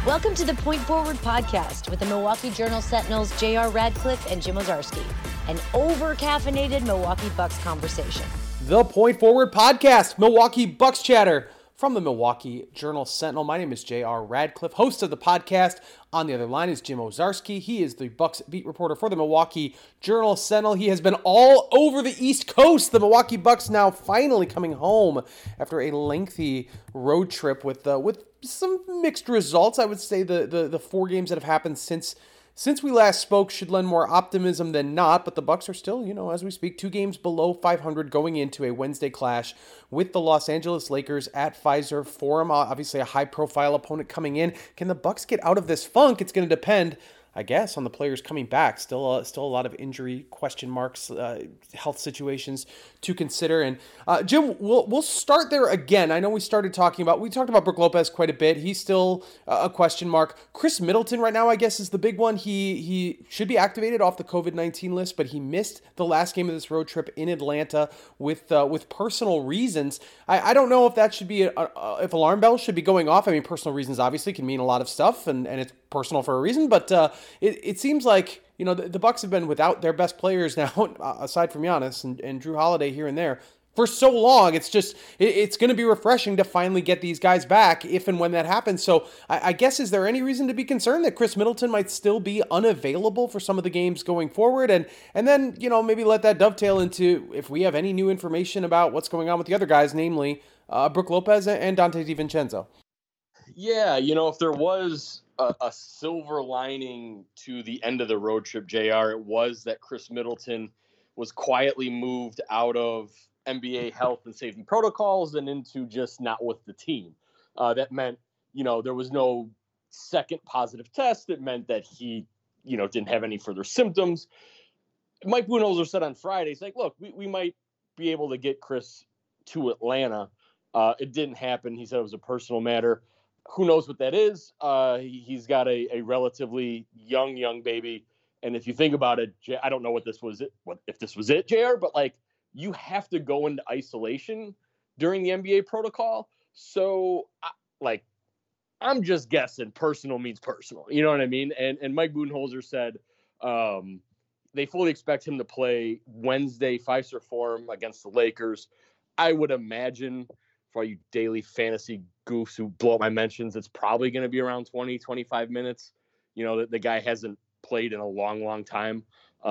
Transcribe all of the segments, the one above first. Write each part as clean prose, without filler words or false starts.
Welcome to the Point Forward podcast with the Milwaukee Journal Sentinel's J.R. Radcliffe and Jim Owczarski, an over-caffeinated Milwaukee Bucks conversation. The Point Forward podcast, Milwaukee Bucks chatter from the Milwaukee Journal Sentinel. My name is J.R. Radcliffe, host of the podcast. On the other line is Jim Owczarski. He is the Bucks beat reporter for the Milwaukee Journal Sentinel. He has been all over the East Coast. The Milwaukee Bucks now finally coming home after a lengthy road trip with some mixed results. I would say the four games that have happened since we last spoke should lend more optimism than not, but the Bucks are still, as we speak, 2 games below 500 going into a Wednesday clash with the Los Angeles Lakers at Fiserv Forum. Obviously a high-profile opponent coming in. Can the Bucks get out of this funk? It's going to depend, I guess, on the players coming back. Still a lot of injury question marks, health situations to consider. And Jim, we'll start there again. I know we talked about Brook Lopez quite a bit. He's still a question mark. Chris Middleton right now, I guess, is the big one. He should be activated off the COVID-19 list, but he missed the last game of this road trip in Atlanta with personal reasons. I don't know if that should be if alarm bells should be going off. I mean, personal reasons obviously can mean a lot of stuff, and it's personal for a reason, but it seems like the Bucks have been without their best players now, aside from Giannis and Drew Holiday here and there, for so long. It's going to be refreshing to finally get these guys back if and when that happens. So I guess, is there any reason to be concerned that Chris Middleton might still be unavailable for some of the games going forward? And then maybe let that dovetail into if we have any new information about what's going on with the other guys, namely Brook Lopez and Donte DiVincenzo. Yeah, if there was a silver lining to the end of the road trip, JR, it was that Chris Middleton was quietly moved out of NBA health and safety protocols and into just not with the team. That meant, there was no second positive test. It meant that he, didn't have any further symptoms. Mike Budenholzer said on Friday, he's like, look, we might be able to get Chris to Atlanta. It didn't happen. He said it was a personal matter. Who knows what that is? He's got a relatively young baby. And if you think about it, I don't know if this was it, JR, but you have to go into isolation during the NBA protocol. So I'm just guessing personal means personal. You know what I mean? And Mike Budenholzer said they fully expect him to play Wednesday, Fiserv Forum against the Lakers. I would imagine, for all you daily fantasy goofs who blow up my mentions, it's probably going to be around 20, 25 minutes. The guy hasn't played in a long time.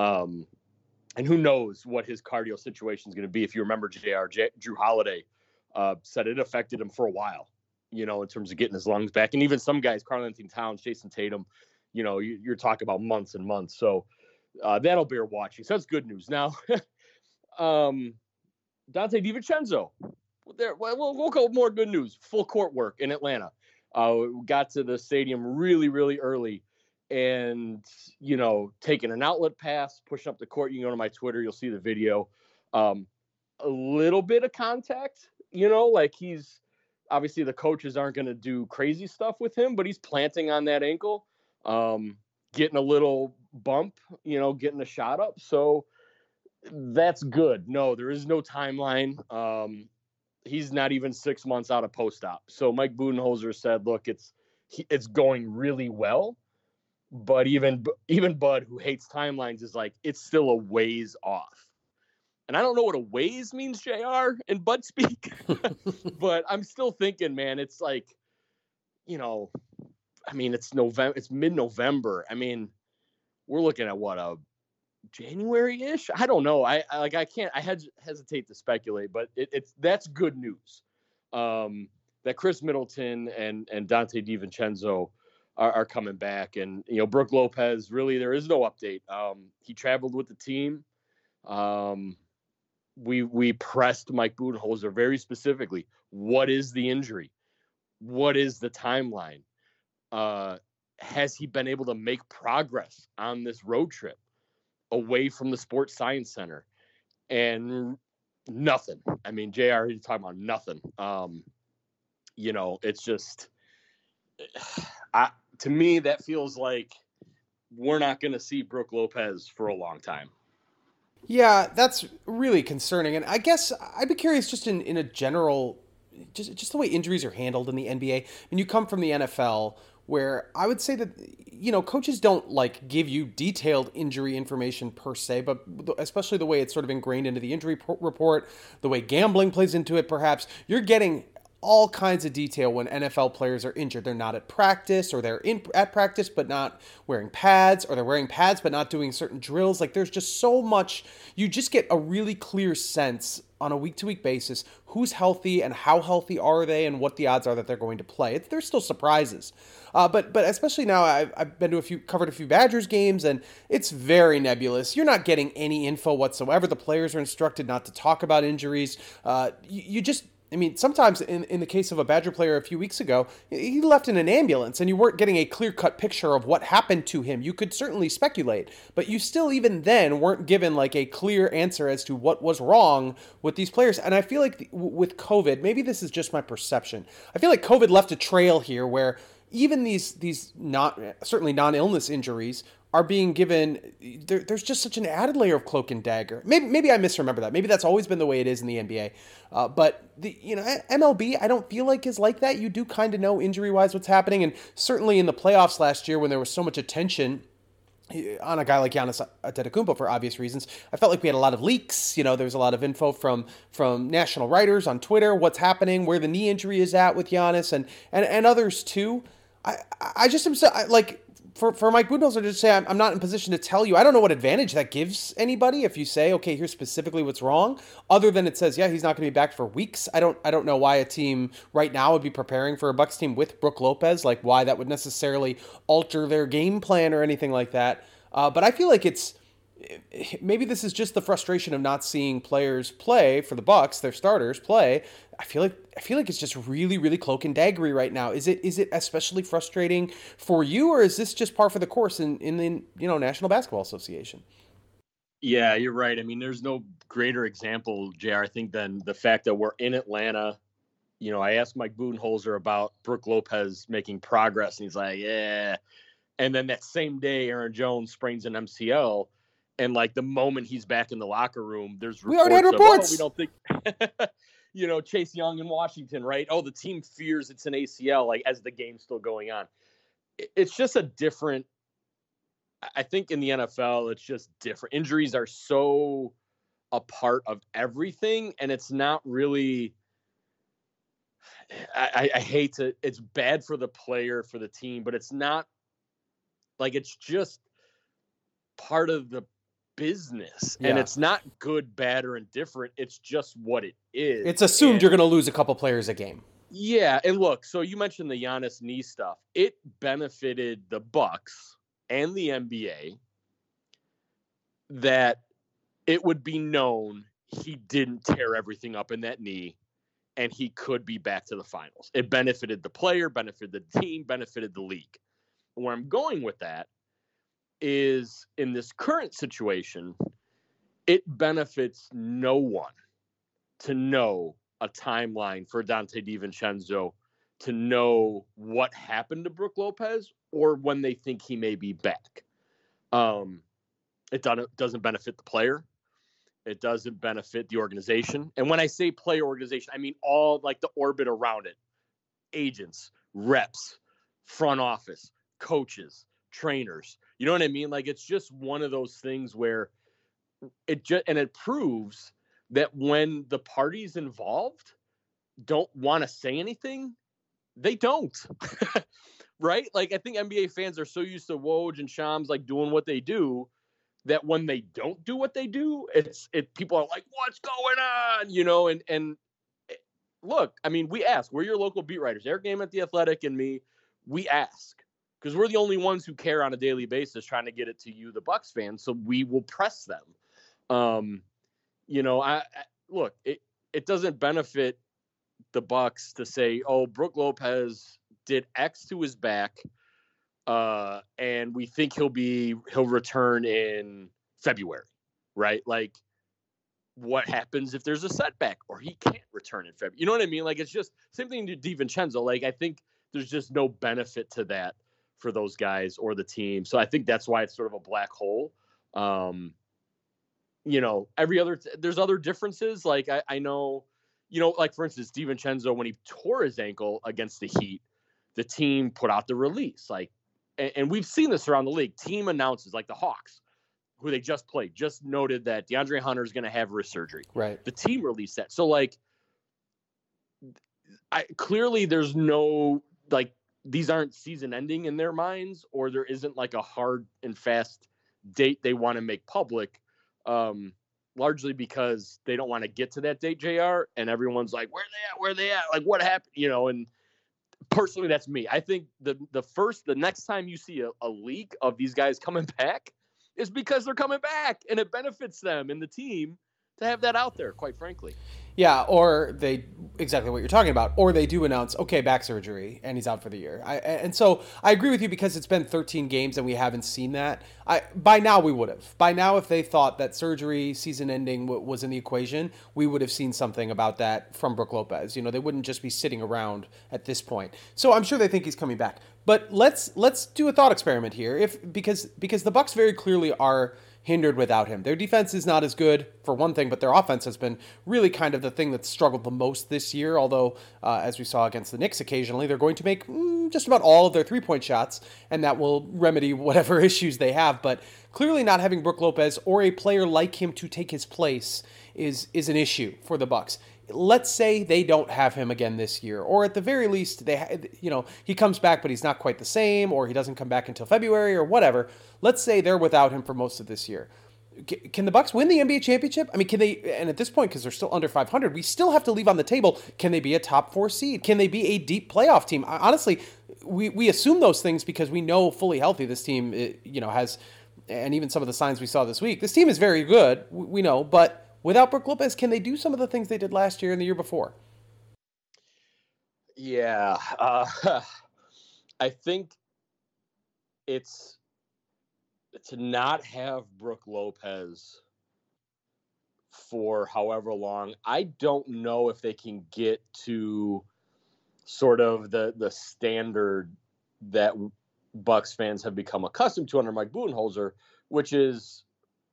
And who knows what his cardio situation is going to be. If you remember, Drew Holiday said it affected him for a while, in terms of getting his lungs back. And even some guys, Karl-Anthony Towns, Jason Tatum, you're talking about months and months. So that'll bear watching. So that's good news. Now, Donte DiVincenzo. We'll go more good news. Full court work in Atlanta. We got to the stadium really, really early and, taking an outlet pass, pushing up the court. You can go to my Twitter. You'll see the video. A little bit of contact, he's obviously the coaches aren't going to do crazy stuff with him, but he's planting on that ankle, getting a little bump, getting a shot up. So that's good. No, there is no timeline. He's not even 6 months out of post-op. So Mike Budenholzer said, look, it's going really well, but even Bud, who hates timelines, is like, it's still a ways off. And I don't know what a ways means, JR, in Bud speak, but I'm still thinking, man, it's it's November, it's mid-November. I mean, we're looking at a January-ish? I don't know. I hesitate to speculate, but that's good news. That Chris Middleton and Donte DiVincenzo are coming back. And, Brook Lopez, really, there is no update. He traveled with the team. We pressed Mike Budenholzer very specifically. What is the injury? What is the timeline? Has he been able to make progress on this road trip away from the Sports Science Center? And nothing. I mean, JR, he's talking about nothing. It's just, to me, that feels like we're not going to see Brook Lopez for a long time. Yeah, that's really concerning. And I guess I'd be curious just in a general just the way injuries are handled in the NBA. And you come from the NFL, where I would say that, coaches don't like give you detailed injury information per se, but especially the way it's sort of ingrained into the injury report, the way gambling plays into it, perhaps you're getting all kinds of detail when NFL players are injured. They're not at practice, or they're at practice but not wearing pads, or they're wearing pads but not doing certain drills. Like, there's just so much. You just get a really clear sense on a week-to-week basis who's healthy and how healthy are they and what the odds are that they're going to play. There's still surprises. But especially now, I've been to covered a few Badgers games, and it's very nebulous. You're not getting any info whatsoever. The players are instructed not to talk about injuries. Sometimes in the case of a Badger player a few weeks ago, he left in an ambulance and you weren't getting a clear-cut picture of what happened to him. You could certainly speculate, but you still even then weren't given like a clear answer as to what was wrong with these players. And I feel like with COVID, maybe this is just my perception, I feel like COVID left a trail here where even these certainly non-illness injuries are being given. There's just such an added layer of cloak and dagger. Maybe I misremember that. Maybe that's always been the way it is in the NBA. But MLB, I don't feel like is like that. You do kind of know injury-wise what's happening, and certainly in the playoffs last year when there was so much attention on a guy like Giannis Antetokounmpo for obvious reasons, I felt like we had a lot of leaks. There was a lot of info from national writers on Twitter, what's happening, where the knee injury is at with Giannis, and others too. I just am so, for Mike Budenholzer to say I'm not in position to tell you. I don't know what advantage that gives anybody if you say, okay, here's specifically what's wrong, other than it says, yeah, he's not going to be back for weeks. I don't know why a team right now would be preparing for a Bucks team with Brook Lopez, like why that would necessarily alter their game plan or anything like that. But I feel like maybe this is just the frustration of not seeing players play for the Bucks, their starters play. I feel like it's just really, really cloak and daggery right now. Is it especially frustrating for you, or is this just par for the course in the National Basketball Association? Yeah, you're right. I mean, there's no greater example, JR, I think, than the fact that we're in Atlanta. I asked Mike Budenholzer about Brook Lopez making progress, and he's like, yeah. And then that same day, Aaron Jones sprains an MCL. And like the moment he's back in the locker room, there's we already had reports. We don't think, Chase Young in Washington, right? Oh, the team fears it's an ACL, like as the game's still going on. It's just a different. I think in the NFL, it's just different. Injuries are so a part of everything, and it's not really. I hate to. It's bad for the player, for the team, but it's not. Like, it's just part of the business, and it's not good, bad, or indifferent. It's just what it is. It's assumed you're going to lose a couple players a game. Yeah, and look, so you mentioned the Giannis knee stuff. It benefited the Bucks and the NBA that it would be known he didn't tear everything up in that knee, and he could be back to the finals. It benefited the player, benefited the team, benefited the league. Where I'm going with that is in this current situation, it benefits no one to know a timeline for Donte DiVincenzo, to know what happened to Brook Lopez or when they think he may be back. It doesn't benefit the player. It doesn't benefit the organization. And when I say player organization, I mean all like the orbit around it. Agents, reps, front office, coaches, trainers. You know what I mean? Like, it's just one of those things where it proves that when the parties involved don't want to say anything, they don't. Right? Like, I think NBA fans are so used to Woj and Shams like doing what they do that when they don't do what they do, people are like, what's going on? And look, I mean, we ask. We're your local beat writers, Eric Naaman at The Athletic and me. We ask. Because we're the only ones who care on a daily basis trying to get it to you, the Bucks fans, so we will press them. Look, it doesn't benefit the Bucks to say, oh, Brook Lopez did X to his back, and we think he'll return in February, right? Like, what happens if there's a setback or he can't return in February? You know what I mean? Like, it's just same thing to DiVincenzo. Like, I think there's just no benefit to that for those guys or the team. So I think that's why it's sort of a black hole. There's other differences. Like I know, like for instance, DiVincenzo, when he tore his ankle against the Heat, the team put out the release. Like, and we've seen this around the league. Team announces, like the Hawks, who they just played, just noted that DeAndre Hunter is going to have wrist surgery. Right. The team released that. So, like, clearly there's no, like, these aren't season ending in their minds, or there isn't like a hard and fast date they want to make public, largely because they don't want to get to that date, JR, and everyone's like, where they at? Like, what happened? And personally, that's me. I think the next time you see a leak of these guys coming back is because they're coming back, and it benefits them and the team to have that out there, quite frankly. Yeah, or exactly what you're talking about, or they do announce, okay, back surgery, and he's out for the year. And so I agree with you, because it's been 13 games and we haven't seen that. By now we would have. By now, if they thought that surgery, season ending was in the equation, we would have seen something about that from Brook Lopez. They wouldn't just be sitting around at this point. So I'm sure they think he's coming back. But let's do a thought experiment here, because the Bucks very clearly are hindered without him. Their defense is not as good, for one thing, but their offense has been really kind of the thing that's struggled the most this year, although, as we saw against the Knicks occasionally, they're going to make just about all of their three-point shots, and that will remedy whatever issues they have. But clearly not having Brook Lopez or a player like him to take his place is an issue for the Bucks. Let's say they don't have him again this year, or at the very least, he comes back, but he's not quite the same, or he doesn't come back until February or whatever. Let's say they're without him for most of this year. Can the Bucks win the NBA championship? I mean, can they? And at this point, because they're still under 500, we still have to leave on the table, can they be a top 4 seed? Can they be a deep playoff team? Honestly, we assume those things because we know fully healthy this team, has, and even some of the signs we saw this week, this team is very good. We know, but without Brook Lopez, can they do some of the things they did last year and the year before? Yeah. I think it's to not have Brook Lopez for however long. I don't know if they can get to sort of the standard that Bucks fans have become accustomed to under Mike Budenholzer, which is,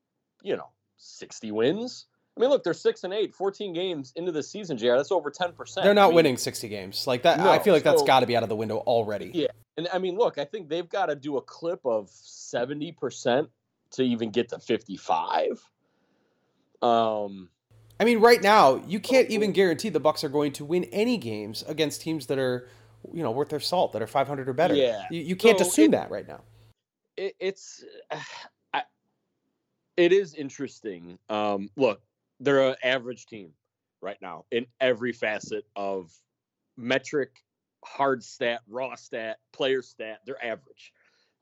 60 wins. I mean, look, they're 6-8, 14 games into the season, JR. That's over 10%. They're not winning 60 games like that. No, I feel like that's got to be out of the window already. Yeah. And I mean, look, I think they've got to do a clip of 70% to even get to 55. I mean, right now, you can't even guarantee the Bucks are going to win any games against teams that are, worth their salt, that are 500 or better. Yeah. You can't assume that right now. It is interesting. Look, they're an average team right now in every facet of metric, hard stat, raw stat, player stat. They're average.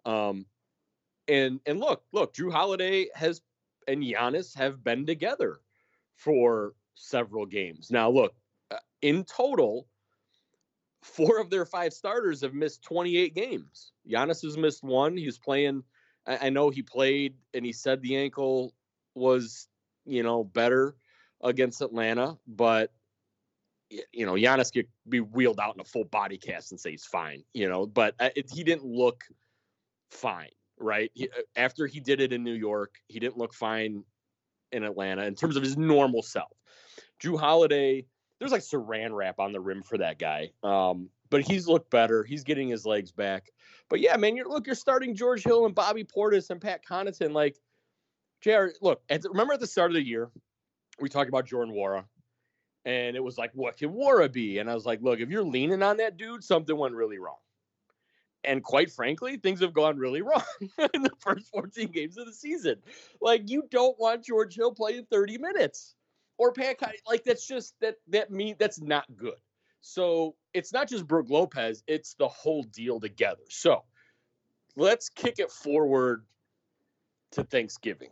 And look, Drew Holiday and Giannis have been together for several games. Now, look, in total, 4 of their 5 starters have missed 28 games. Giannis has missed 1. He was playing. I know he played, and he said the ankle was, better against Atlanta, but Giannis could be wheeled out in a full body cast and say he's fine, but he didn't look fine, right? After he did it in New York, he didn't look fine in Atlanta in terms of his normal self. Drew Holiday, there's like saran wrap on the rim for that guy. But he's looked better. He's getting his legs back. But yeah, man, you're starting George Hill and Bobby Portis and Pat Connaughton. Like, JR, look, remember at the start of the year, we talked about Jordan Nwora, and it was like, what can Nwora be? And I was like, look, if you're leaning on that dude, something went really wrong. And quite frankly, things have gone really wrong in the first 14 games of the season. Like, you don't want George Hill playing 30 minutes or Pat Connaughton. Like, that's not good. So it's not just Brook Lopez, it's the whole deal together. So let's kick it forward to Thanksgiving.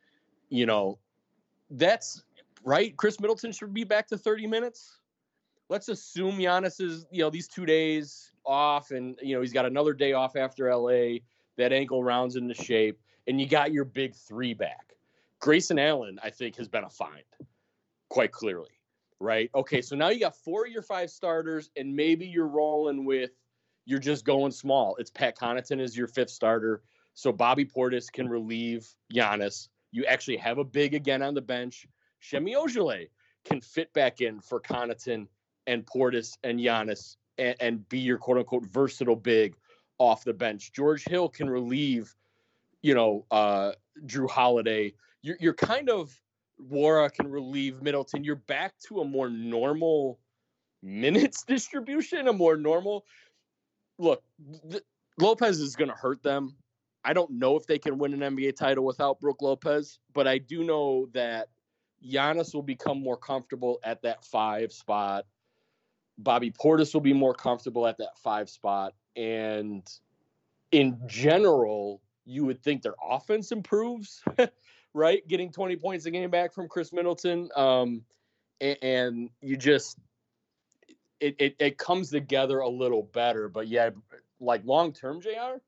That's right. Chris Middleton should be back to 30 minutes. Let's assume Giannis is, these 2 days off, and, he's got another day off after LA. That ankle rounds into shape, and you got your big 3 back. Grayson Allen, I think, has been a find, quite clearly. Right? Okay, so now you got 4 of your 5 starters, and maybe you're you're just going small. It's Pat Connaughton as your 5th starter, so Bobby Portis can relieve Giannis. You actually have a big again on the bench. Semi Ojeleye can fit back in for Connaughton and Portis and Giannis and be your quote unquote versatile big off the bench. George Hill can relieve, Drew Holiday. You're kind of, Wara can relieve Middleton. You're back to a more normal minutes distribution, a more normal look. Lopez is going to hurt them. I don't know if they can win an NBA title without Brook Lopez, but I do know that Giannis will become more comfortable at that 5 spot. Bobby Portis will be more comfortable at that 5 spot. And in general, you would think their offense improves, right? Getting 20 points a game back from Chris Middleton. And you just, it comes together a little better. But yeah, like long-term, JR,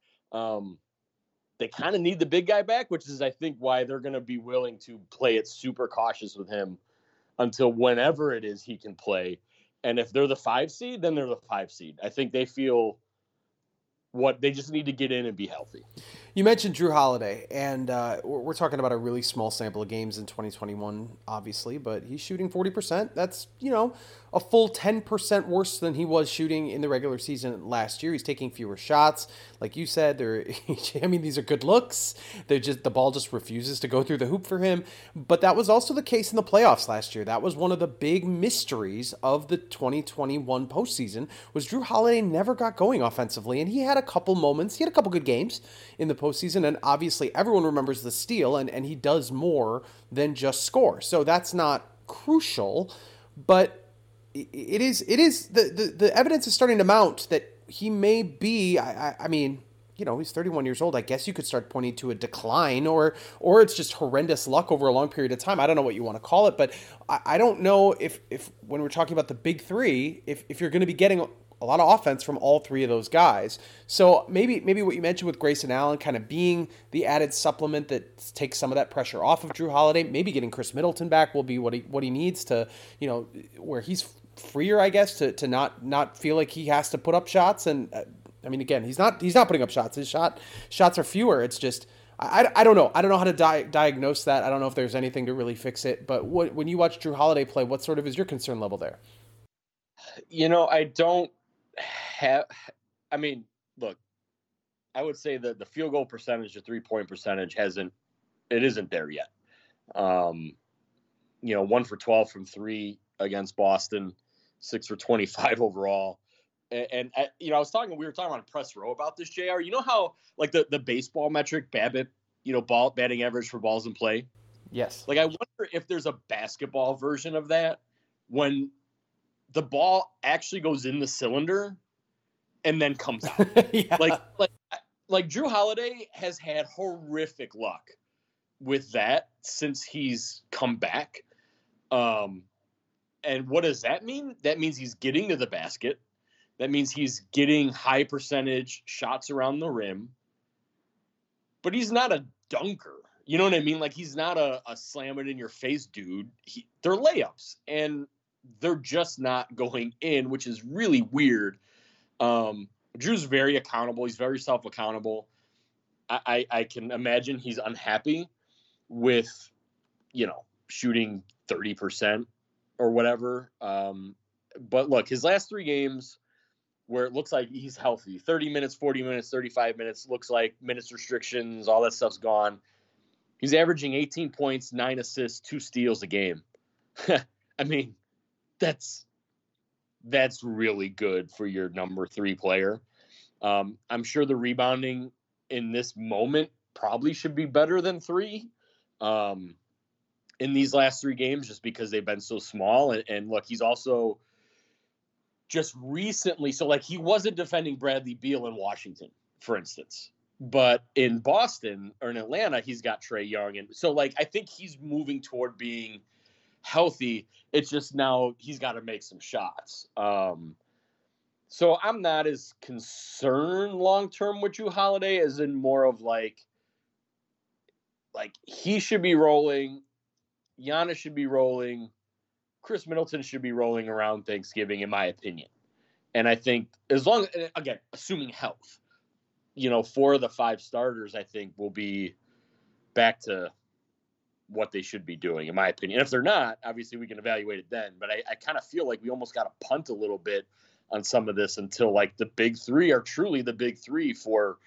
they kind of need the big guy back, which is, I think, why they're going to be willing to play it super cautious with him until whenever it is he can play. And if they're the 5 seed, then they're the 5 seed. I think they feel they just need to get in and be healthy. You mentioned Drew Holiday, and we're talking about a really small sample of games in 2021, obviously, but he's shooting 40%. That's, a full 10% worse than he was shooting in the regular season last year. He's taking fewer shots. Like you said, these are good looks. The ball just refuses to go through the hoop for him. But that was also the case in the playoffs last year. That was one of the big mysteries of the 2021 postseason, was Drew Holiday never got going offensively, and he had a couple moments. He had a couple good games in the postseason, and obviously everyone remembers the steal, and he does more than just score. So that's not crucial, but it is the evidence is starting to mount that he may be, I mean, he's 31 years old. I guess you could start pointing to a decline, or it's just horrendous luck over a long period of time. I don't know what you want to call it, but I don't know if when we're talking about the big three, if you're going to be getting a lot of offense from all 3 of those guys. So maybe what you mentioned with Grayson Allen kind of being the added supplement that takes some of that pressure off of Drew Holiday. Maybe getting Chris Middleton back will be what he needs to, where he's freer, I guess, to not feel like he has to put up shots. And again, he's not putting up shots. His shots are fewer. It's just, I don't know. I don't know how to diagnose that. I don't know if there's anything to really fix it. But when you watch Drew Holiday play, what sort of is your concern level there? I don't have. Look, I would say that the field goal percentage, the 3-point percentage isn't there yet. 1 for 12 from 3 against Boston, 6 for 25 overall. And we were talking on press row about this, JR. You know how, like, the baseball metric, BABIP, batting average for balls in play? Yes. Like, I wonder if there's a basketball version of that when the ball actually goes in the cylinder and then comes out. Yeah. Like Drew Holiday has had horrific luck with that since he's come back. And what does that mean? That means he's getting to the basket. That means he's getting high percentage shots around the rim. But he's not a dunker. You know what I mean? Like, he's not a slam it in your face dude. They're layups. And they're just not going in, which is really weird. Drew's very accountable. He's very self-accountable. I can imagine he's unhappy with, shooting 30% or whatever. But look, his last 3 games where it looks like he's healthy, 30 minutes, 40 minutes, 35 minutes, looks like minutes restrictions, all that stuff's gone. He's averaging 18 points, 9 assists, 2 steals a game. That's really good for your number 3 player. I'm sure the rebounding in this moment probably should be better than 3 in these last 3 games, just because they've been so small. And look, he's also just recently, so like, he wasn't defending Bradley Beal in Washington, for instance, but in Boston or in Atlanta, he's got Trae Young. And so, like, I think he's moving toward being healthy. It's just now he's got to make some shots. So I'm not as concerned long-term with Drew Holiday, as in more of like he should be rolling. Giannis should be rolling. Chris Middleton should be rolling around Thanksgiving, in my opinion. And I think again, assuming health, 4 of the 5 starters, I think, will be back to what they should be doing, in my opinion. If they're not, obviously we can evaluate it then. But I kind of feel like we almost got to punt a little bit on some of this until like the big three are truly the big three for,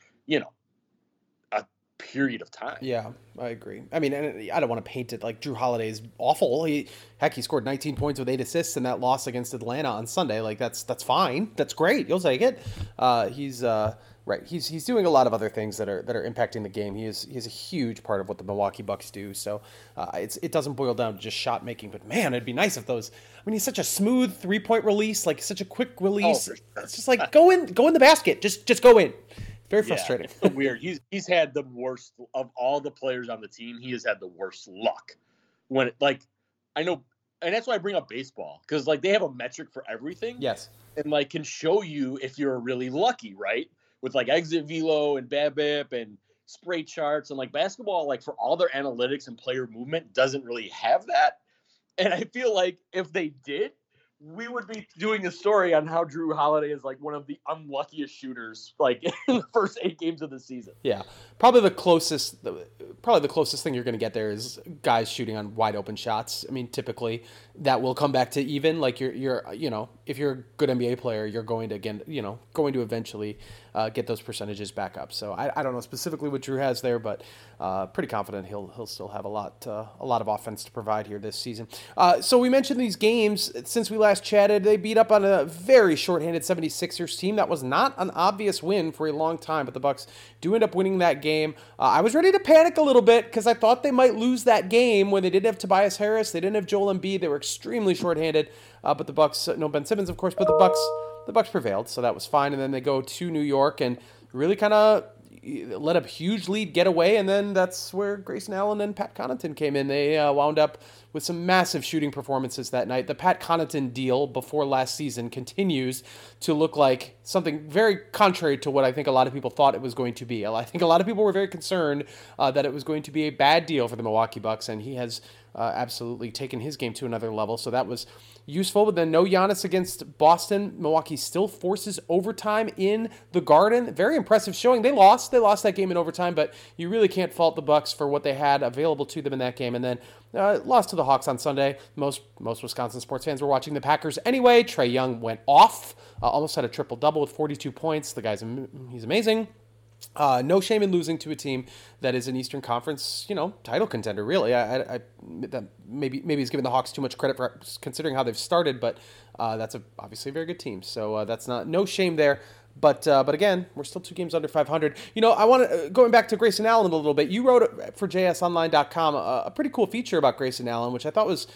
a period of time. Yeah, I agree. I mean, and I don't want to paint it like Drew Holiday's awful. He scored 19 points with 8 assists in that loss against Atlanta on Sunday. Like that's fine. That's great. You'll take it. He's right. He's doing a lot of other things that are impacting the game. He's a huge part of what the Milwaukee Bucks do. So it doesn't boil down to just shot making. But man, it'd be nice if those. I mean, he's such a smooth 3-point release, like such a quick release. Oh, for sure. It's just like go in the basket. Just go in. Very frustrating. Yeah, it's weird. He's had the worst of all the players on the team. He has had the worst luck when I know, and that's why I bring up baseball, because like they have a metric for everything. Yes, and like can show you if you're really lucky, right? With like exit velo and BABIP and spray charts, and like basketball, like for all their analytics and player movement, doesn't really have that. And I feel like if they did, we would be doing a story on how Drew Holiday is like one of the unluckiest shooters, like in the first 8 games of the season. Yeah, probably the closest thing you're going to get there is guys shooting on wide open shots. I mean, typically that will come back to even. Like you're if you're a good NBA player, you're going to eventually get those percentages back up. So I don't know specifically what Drew has there, but pretty confident he'll still have a lot of offense to provide here this season. So we mentioned these games since we last chatted. They beat up on a very shorthanded 76ers team. That was not an obvious win for a long time, but the Bucks do end up winning that game. I was ready to panic a little bit because I thought they might lose that game when they didn't have Tobias Harris, they didn't have Joel Embiid, they were extremely shorthanded. But the Bucks, no Ben Simmons, of course, but the Bucks prevailed, so that was fine. And then they go to New York and really kind of let a huge lead get away, and then that's where Grayson Allen and Pat Connaughton came in. They wound up with some massive shooting performances that night. The Pat Connaughton deal before last season continues to look like something very contrary to what I think a lot of people thought it was going to be. I think a lot of people were very concerned that it was going to be a bad deal for the Milwaukee Bucks, and he has absolutely taken his game to another level, so that was useful. But then no Giannis against Boston. Milwaukee still forces overtime in the Garden. Very impressive showing. They lost that game in overtime, but you really can't fault the Bucks for what they had available to them in that game. And then lost to the Hawks on Sunday. Most Wisconsin sports fans were watching the Packers anyway. Trae Young went off, almost had a triple-double with 42 points. The guy's he's amazing. No shame in losing to a team that is an Eastern Conference, title contender. Really, I that maybe he's giving the Hawks too much credit for considering how they've started, but that's obviously a very good team. So that's no shame there. But again, we're still 2 games under 500. I want to going back to Grayson Allen a little bit. You wrote for JSOnline.com a pretty cool feature about Grayson Allen, which I thought was.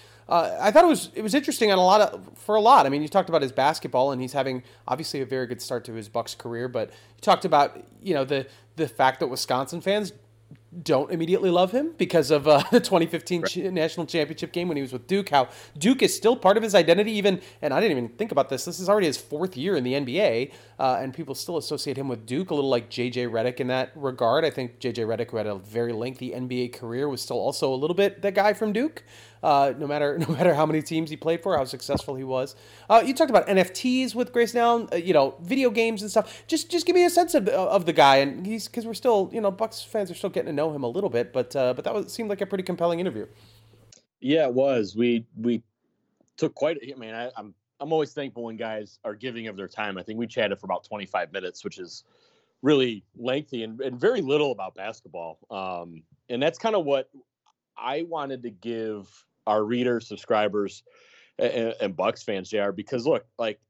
It was interesting on a lot. I mean, you talked about his basketball, and he's having obviously a very good start to his Bucks career. But you talked about the fact that Wisconsin fans don't immediately love him because of the 2015 national championship game when he was with Duke. How Duke is still part of his identity, even, and I didn't even think about this. This is already his 4th year in the NBA, and people still associate him with Duke, a little like J.J. Redick in that regard. I think J.J. Redick, who had a very lengthy NBA career, was still also a little bit that guy from Duke. No matter how many teams he played for, how successful he was. You talked about NFTs with Grayson Allen, video games and stuff. Just give me a sense of the guy, and because we're still, Bucks fans are still getting to know him a little bit, but that seemed like a pretty compelling interview. Yeah, it was. We took quite. I'm always thankful when guys are giving of their time. I think we chatted for about 25 minutes, which is really lengthy and very little about basketball. And that's kind of what I wanted to give our readers, subscribers, and Bucks fans, JR, because look,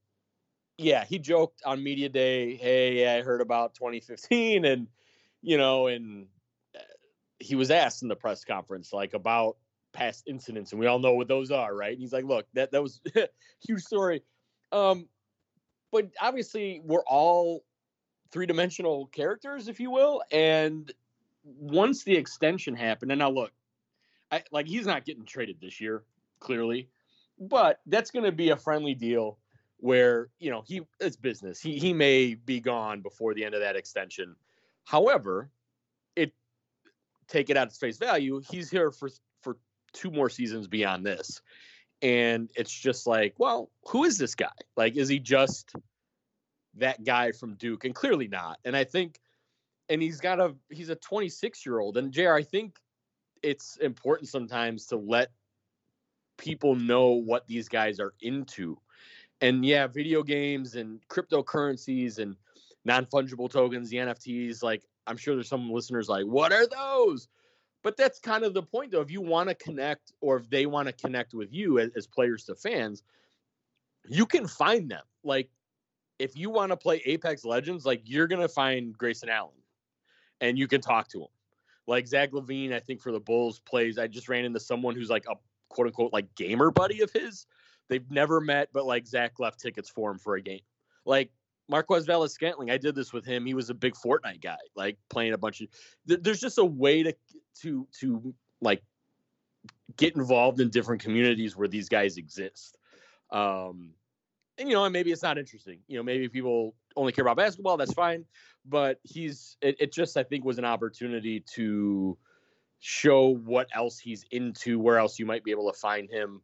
he joked on media day, hey, I heard about 2015, and he was asked in the press conference about past incidents, and we all know what those are, right? And he's like, look, that was a huge story, but obviously we're all 3-dimensional characters, if you will, and once the extension happened, and now look, he's not getting traded this year, clearly, but that's going to be a friendly deal where, it's business. He may be gone before the end of that extension. However, take it at its face value, he's here for 2 more seasons beyond this. And it's just well, who is this guy? Is he just that guy from Duke? And clearly not. And I think, and he's a 26-year-old. And JR, I think it's important sometimes to let people know what these guys are into. And yeah, video games and cryptocurrencies and non-fungible tokens, the NFTs, like I'm sure there's some listeners like, what are those? But that's kind of the point, though. If you want to connect, or if they want to connect with you as players to fans, you can find them. Like, if you want to play Apex Legends, like, you're going to find Grayson Allen, and you can talk to him. Like, Zach LaVine, I think, for the Bulls plays. I just ran into someone who's, like, a quote-unquote, like, gamer buddy of his. They've never met, but, like, Zach left tickets for him for a game. Like, Marquez Valles-Scantling, I did this with him. He was a big Fortnite guy, like playing a bunch of. There's just a way to like get involved in different communities where these guys exist. And and maybe it's not interesting. Maybe people only care about basketball. That's fine. But it just, I think, was an opportunity to show what else he's into, where else you might be able to find him,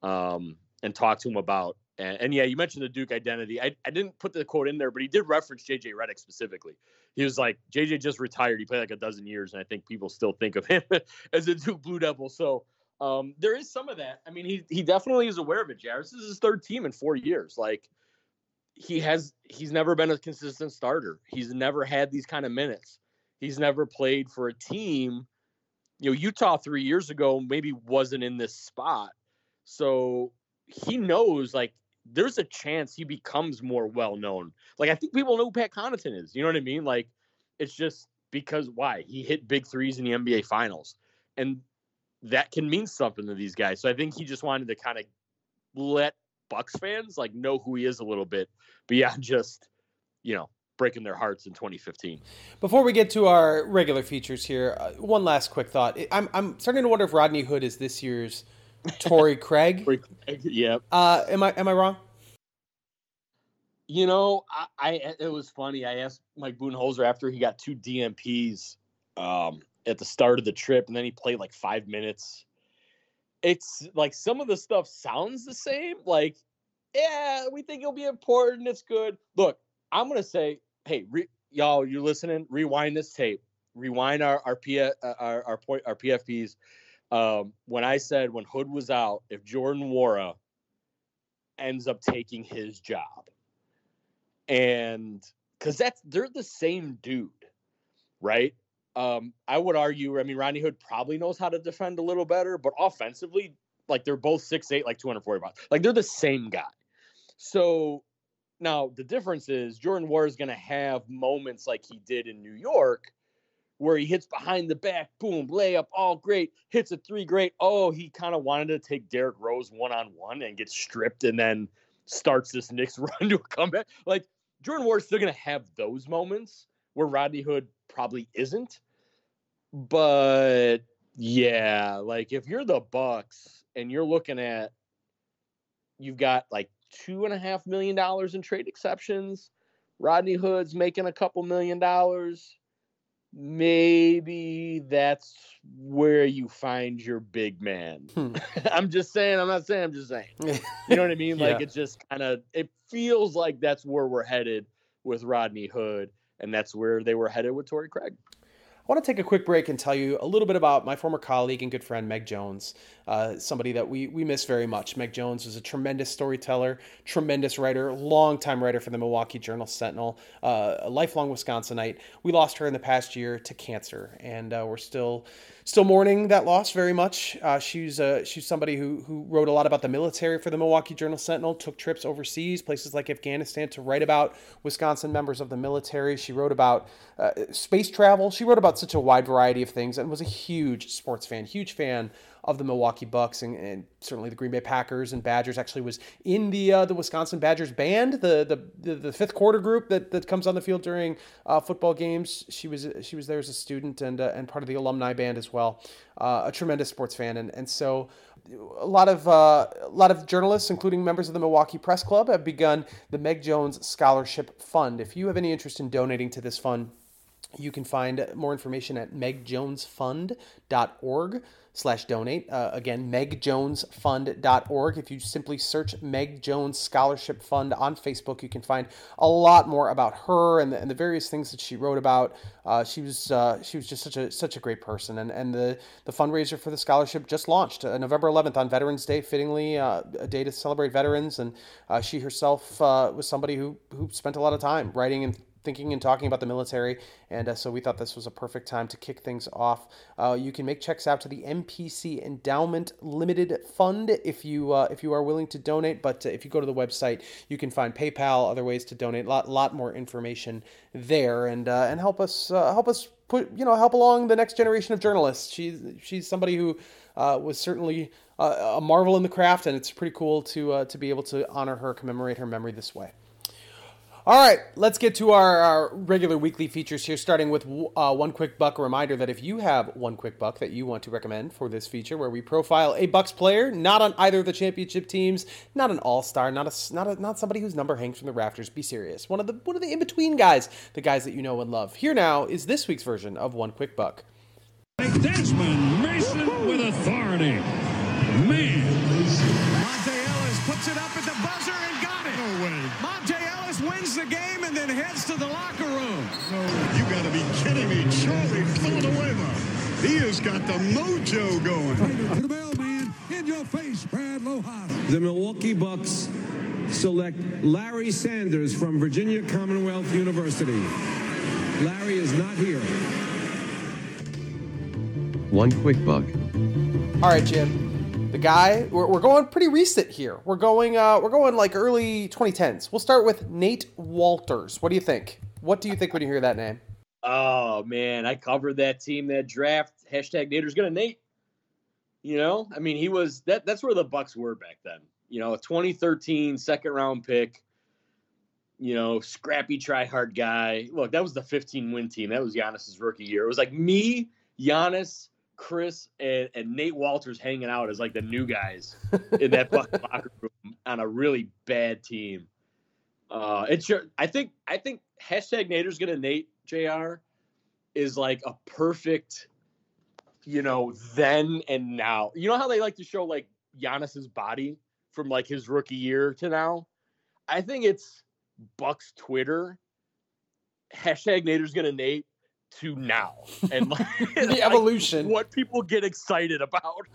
and talk to him about. And yeah, you mentioned the Duke identity. I didn't put the quote in there, but he did reference JJ Redick specifically. He was like, JJ just retired. He played like a dozen years, and I think people still think of him as a Duke Blue Devil. So there is some of that. I mean, he definitely is aware of it, Jared. This is his third team in 4 years. Like, he's never been a consistent starter. He's never had these kind of minutes. He's never played for a team. Utah 3 years ago maybe wasn't in this spot. So he knows, like, there's a chance he becomes more well-known. Like, I think people know who Pat Connaughton is. You know what I mean? Like, it's just because why? He hit big threes in the NBA Finals. And that can mean something to these guys. So I think he just wanted to kind of let Bucks fans, like, know who he is a little bit beyond just, breaking their hearts in 2015. Before we get to our regular features here, one last quick thought. I'm starting to wonder if Rodney Hood is this year's Torrey Craig. Yeah. Am I wrong? It was funny. I asked Mike Budenholzer after he got 2 DMPs at the start of the trip, and then he played like 5 minutes. It's like some of the stuff sounds the same. Like, yeah, we think it'll be important. It's good. Look, I'm gonna say, hey, y'all, you're listening. Rewind this tape. Rewind our PFPs. When I said when Hood was out, if Jordan Nwora ends up taking his job, and because they're the same dude, right? I would argue. I mean, Rodney Hood probably knows how to defend a little better, but offensively, like, they're both 6'8", like 240 pounds. Like, they're the same guy. So now the difference is Jordan Nwora is going to have moments like he did in New York, where he hits behind the back, boom, layup, all great, hits a 3, great. Oh, he kind of wanted to take Derrick Rose one-on-one and gets stripped and then starts this Knicks run to a comeback. Like, Jordan Nwora is still going to have those moments where Rodney Hood probably isn't. But, yeah, like, if you're the Bucks and you're looking at, you've got, like, $2.5 million in trade exceptions, Rodney Hood's making a couple $1 million, maybe that's where you find your big man. I'm just saying. I'm not saying. I'm just saying. You know what I mean? Like, it's just kind of, it feels like that's where we're headed with Rodney Hood, and that's where they were headed with Torrey Craig. I want to take a quick break and tell you a little bit about my former colleague and good friend, Meg Jones, somebody that we miss very much. Meg Jones was a tremendous storyteller, tremendous writer, longtime writer for the Milwaukee Journal-Sentinel, a lifelong Wisconsinite. We lost her in the past year to cancer, and we're still mourning that loss very much. She's somebody who wrote a lot about the military for the Milwaukee Journal-Sentinel, took trips overseas, places like Afghanistan, to write about Wisconsin members of the military. She wrote about space travel. She wrote about such a wide variety of things, and was a huge sports fan, huge fan of the Milwaukee Bucks and certainly the Green Bay Packers and Badgers. Actually was in the Wisconsin Badgers band, the fifth quarter group that comes on the field during football games. She was there as a student and part of the alumni band as well. A tremendous sports fan, and so a lot of journalists, including members of the Milwaukee Press Club, have begun the Meg Jones Scholarship Fund. If you have any interest in donating to this fund, You can find more information at megjonesfund.org/donate. Again, megjonesfund.org. If you simply search Meg Jones Scholarship Fund on Facebook, you can find a lot more about her and the various things that she wrote about. She was just such a great person, and the fundraiser for the scholarship just launched November 11th on Veterans Day, fittingly a day to celebrate veterans. And she herself was somebody who spent a lot of time writing and thinking and talking about the military, and so we thought this was a perfect time to kick things off. You can make checks out to the MPC Endowment Limited Fund if you are willing to donate, but if you go to the website, you can find PayPal, other ways to donate, lot more information there, and help us help along the next generation of journalists. She's somebody who was certainly a marvel in the craft, and it's pretty cool to be able to honor her, commemorate her memory this way. All right, let's get to our regular weekly features here, starting with One Quick Buck. A reminder that if you have one quick buck that you want to recommend for this feature, where we profile a Bucks player, not on either of the championship teams, not an all-star, not somebody whose number hangs from the rafters. Be serious. One of the in-between guys, the guys that you know and love. Here now is this week's version of One Quick Buck. Desmond Mason with authority. Man. Monte Ellis puts it up at the buzzer and got it. No way. Monte Ellis wins the game and then heads to the locker room. You got to be kidding me. Charlie Villanueva. He has got the mojo going. To the mailman, in your face, Brad Lohan. The Milwaukee Bucks select Larry Sanders from Virginia Commonwealth University. Larry is not here. One quick buck. All right, Jim. The guy, we're going pretty recent here. We're going like early 2010s. We'll start with Nate Walters. What do you think? What do you think when you hear that name? Oh man, I covered that team, that draft. Hashtag Nader's gonna Nate. You know, I mean, he was that's where the Bucks were back then. You know, a 2013 second round pick. You know, scrappy, try hard guy. Look, that was the 15-win team. That was Giannis's rookie year. It was like me, Giannis, Chris, and Nate Walters hanging out as like the new guys in that Bucks locker room on a really bad team. I think hashtag Nader's gonna Nate, JR, is like a perfect, you know, then and now. You know how they like to show like Giannis's body from like his rookie year to now? I think it's Bucks Twitter, hashtag Nader's gonna Nate, to now, and like, the evolution, what people get excited about.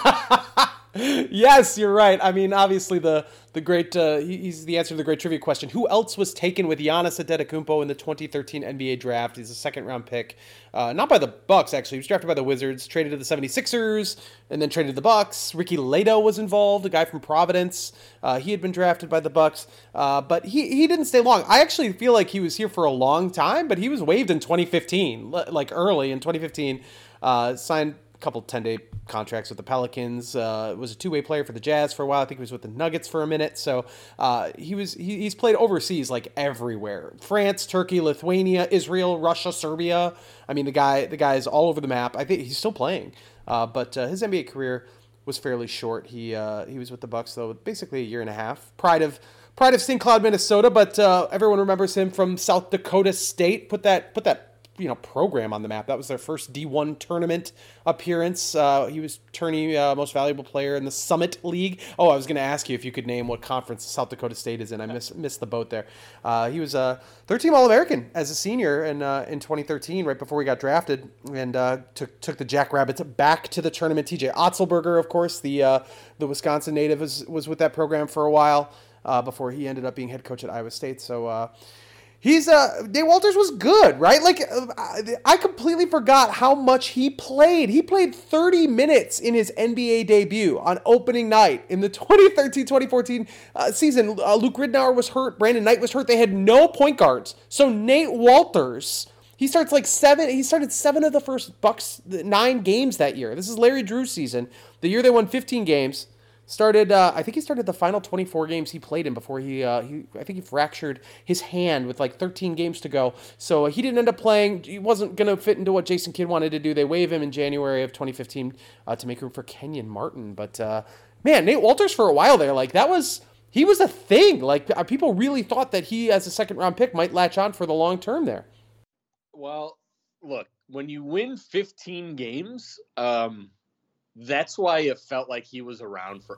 Yes, you're right. I mean, obviously the great he's the answer to the great trivia question. Who else was taken with Giannis Antetokounmpo in the 2013 NBA draft? He's a second round pick, not by the Bucks actually. He was drafted by the Wizards, traded to the 76ers, and then traded to the Bucks. Ricky Leto was involved, a guy from Providence. He had been drafted by the Bucks, but he didn't stay long. I actually feel like he was here for a long time, but he was waived in 2015, like early in 2015. Signed couple 10-day contracts with the Pelicans, was a two-way player for the Jazz for a while. I think he was with the Nuggets for a minute. So he's played overseas like everywhere. France, Turkey, Lithuania, Israel, Russia, Serbia. I mean, the guy is all over the map. I think he's still playing. But his NBA career was fairly short. He was with the Bucks though, basically a year and a half. Pride of St. Cloud, Minnesota, but everyone remembers him from South Dakota State. Put that program on the map. That was their first D1 tournament appearance. He was tourney most valuable player in the Summit League. Oh, I was going to ask you if you could name what conference South Dakota State is in. I missed the boat there. He was a third-team All-American as a senior in 2013, right before he got drafted, and took the Jackrabbits back to the tournament. TJ Otzelberger, of course, the Wisconsin native, was with that program for a while before he ended up being head coach at Iowa State. So Nate Walters was good, right? Like, I completely forgot how much he played. He played 30 minutes in his NBA debut on opening night in the 2013-2014 season. Luke Ridnour was hurt. Brandon Knight was hurt. They had no point guards. So Nate Walters, he started 7 of the first Bucks 9 games that year. This is Larry Drew's season. The year they won 15 games. I think he started the final 24 games he played in before I think he fractured his hand with like 13 games to go. So he didn't end up playing. He wasn't going to fit into what Jason Kidd wanted to do. They waived him in January of 2015 to make room for Kenyon Martin. But man, Nate Walters for a while there, like he was a thing. Like people really thought that he, as a second round pick, might latch on for the long term there. Well, look, when you win 15 games, that's why it felt like he was around for.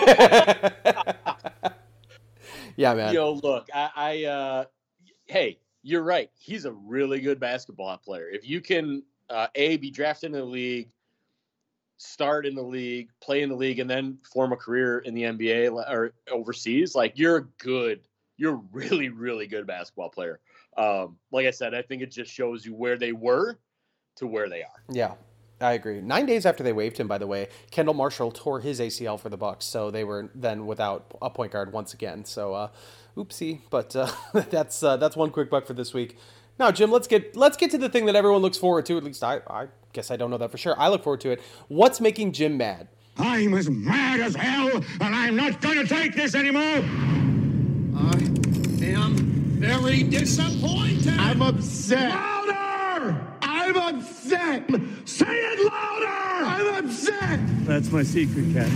Yeah, man. Look, hey, you're right. He's a really good basketball player. If you can, be drafted in the league, start in the league, play in the league, and then form a career in the NBA or overseas, like you're really, really good basketball player. Like I said, I think it just shows you where they were to where they are. Yeah, I agree. 9 days after they waived him, by the way, Kendall Marshall tore his ACL for the Bucks, so they were then without a point guard once again. So, oopsie. But that's one quick buck for this week. Now, Jim, let's get to the thing that everyone looks forward to. At least I guess I don't know that for sure. I look forward to it. What's making Jim mad? I'm as mad as hell, and I'm not going to take this anymore. I am very disappointed. I'm upset. Louder! I'm upset. Say it louder! I'm upset. That's my secret, Cat.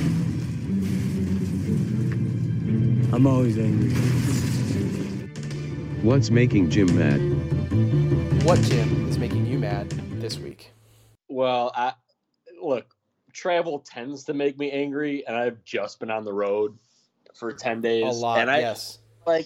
I'm always angry. What's making Jim mad? What, Jim, is making you mad this week? Well, look, travel tends to make me angry, and I've just been on the road for 10 days. A lot, and yes.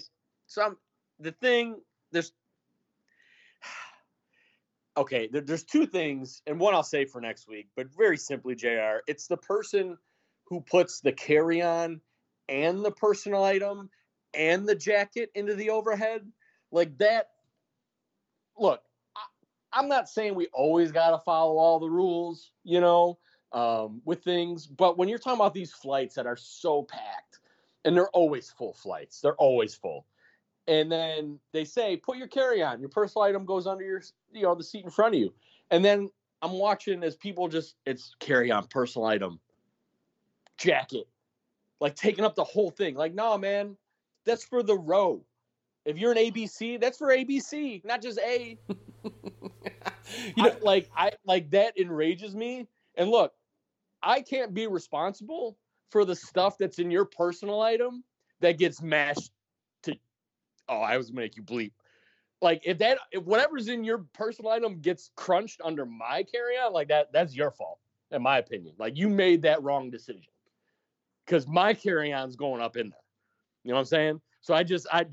There's two things, and one I'll say for next week, but very simply, JR, it's the person who puts the carry-on and the personal item and the jacket into the overhead. Like that, look, I'm not saying we always got to follow all the rules, with things, but when you're talking about these flights that are so packed, and they're always full flights, they're always full. And then they say, put your carry-on, your personal item goes under your, the seat in front of you. And then I'm watching as people it's carry-on, personal item, jacket, like taking up the whole thing. Like, no, man, that's for the row. If you're an ABC, that's for ABC, not just A. That enrages me. And look, I can't be responsible for the stuff that's in your personal item that gets mashed to. Oh, I was gonna make you bleep. Like if whatever's in your personal item gets crunched under my carry-on, like that's your fault, in my opinion. Like you made that wrong decision because my carry-on's going up in there. You know what I'm saying? So I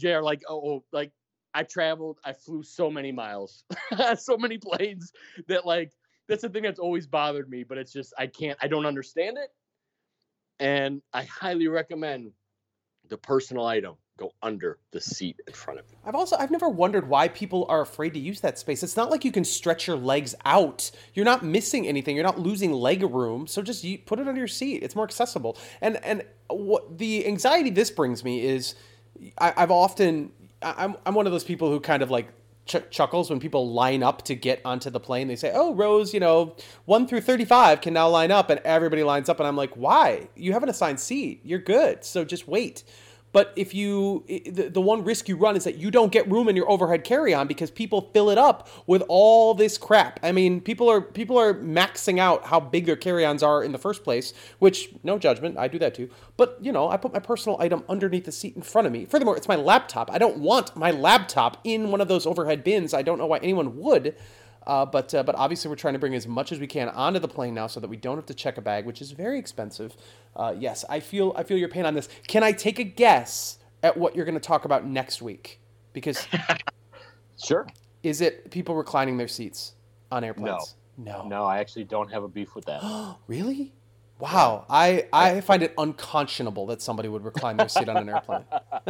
traveled, I flew so many miles, so many planes that that's the thing that's always bothered me, but it's just, I don't understand it. And I highly recommend the personal item go under the seat in front of you. I've never wondered why people are afraid to use that space. It's not like you can stretch your legs out. You're not missing anything. You're not losing leg room. So just put it under your seat. It's more accessible. And what the anxiety this brings me is I'm one of those people who kind of chuckles when people line up to get onto the plane. They say, oh, rows, 1 through 35 can now line up, and everybody lines up. And I'm like, why? You have an assigned seat. You're good. So just wait. But if the one risk you run is that you don't get room in your overhead carry-on because people fill it up with all this crap. I mean, people are maxing out how big their carry-ons are in the first place, which, no judgment, I do that too. But, I put my personal item underneath the seat in front of me. Furthermore, it's my laptop. I don't want my laptop in one of those overhead bins. I don't know why anyone would. But obviously we're trying to bring as much as we can onto the plane now so that we don't have to check a bag, which is very expensive. Yes, I feel your pain on this. Can I take a guess at what you're going to talk about next week? Because sure. Is it people reclining their seats on airplanes? No, I actually don't have a beef with that. Really? Wow. I find it unconscionable that somebody would recline their seat on an airplane.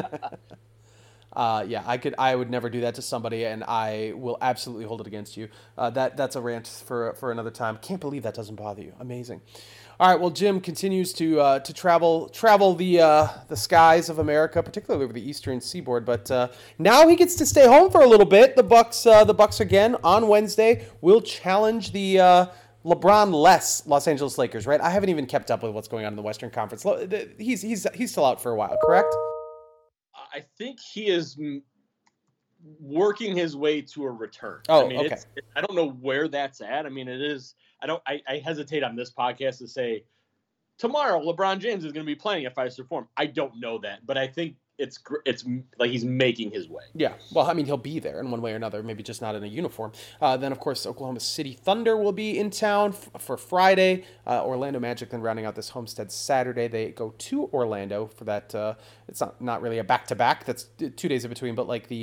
I would never do that to somebody, and I will absolutely hold it against you. That's a rant for another time. Can't believe that doesn't bother you. Amazing. All right, well, Jim continues to travel the skies of America, particularly over the eastern seaboard. But now he gets to stay home for a little bit. The Bucks again on Wednesday will challenge the LeBron-less Los Angeles Lakers. Right? I haven't even kept up with what's going on in the Western Conference. He's still out for a while, correct? I think he is working his way to a return. Oh, I mean, okay. I don't know where that's at. I mean, it is. I hesitate on this podcast to say tomorrow LeBron James is going to be playing at Fiserv Forum. I don't know that, but I think it's like he's making his way. Yeah, well, I mean, he'll be there in one way or another, maybe just not in a uniform. Then, of course, Oklahoma City Thunder will be in town for Friday. Orlando Magic then rounding out this Homestead Saturday. They go to Orlando for that. It's not really a back-to-back. That's 2 days in between, but like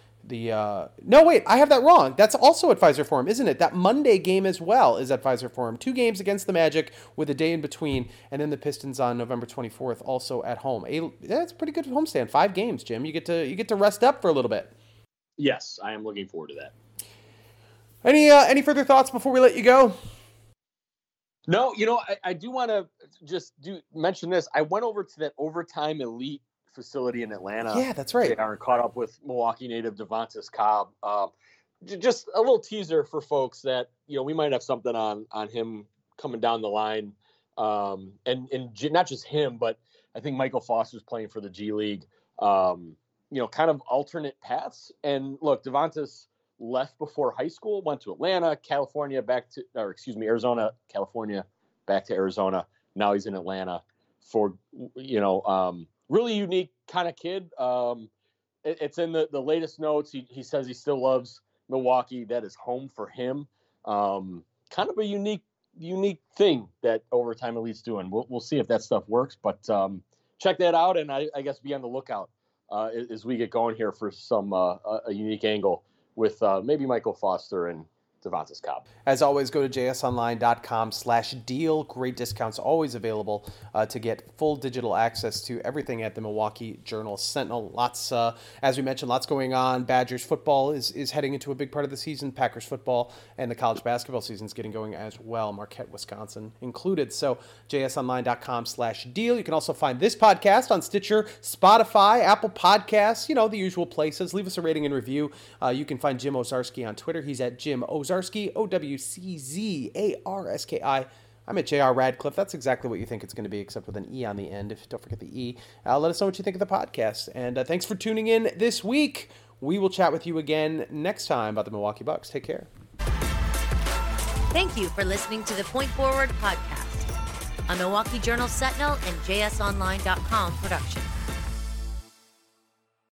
no, wait, I have that wrong. That's also at Pfizer Forum, isn't it? That Monday game as well is at Pfizer Forum. 2 games against the Magic with a day in between, and then the Pistons on November 24th also at home. That's a pretty good homestand. 5 games, Jim. You get to rest up for a little bit. Yes, I am looking forward to that. Any further thoughts before we let you go? No, I do want to just mention this. I went over to that Overtime Elite facility in Atlanta. Yeah, that's right. And caught up with Milwaukee native Devontis Cobb. Just a little teaser for folks that we might have something on him coming down the line, and not just him, but I think Michael Foster's playing for the G League. Kind of alternate paths. And look, Devontis left before high school, went to Atlanta, Arizona, California, back to Arizona. Now he's in Atlanta for really unique kind of kid. It's in the latest notes. He says he still loves Milwaukee. That is home for him. Kind of a unique thing that Overtime Elite's doing. We'll see if that stuff works, but check that out. And I guess be on the lookout as we get going here for some a unique angle with maybe Michael Foster and Devontis Cobb. As always, go to jsonline.com/deal. Great discounts always available to get full digital access to everything at the Milwaukee Journal-Sentinel. Lots, as we mentioned, lots going on. Badgers football is heading into a big part of the season. Packers football and the college basketball season is getting going as well. Marquette, Wisconsin included. So jsonline.com/deal. You can also find this podcast on Stitcher, Spotify, Apple Podcasts, the usual places. Leave us a rating and review. You can find Jim Owczarski on Twitter. He's at Jim Owczarski, OWCZARSKI. I'm at JR Radcliffe. That's exactly what you think it's going to be, except with an E on the end. Don't forget the E. Let us know what you think of the podcast. And thanks for tuning in this week. We will chat with you again next time about the Milwaukee Bucks. Take care. Thank you for listening to the Point Forward podcast, a Milwaukee Journal Sentinel and JSOnline.com production.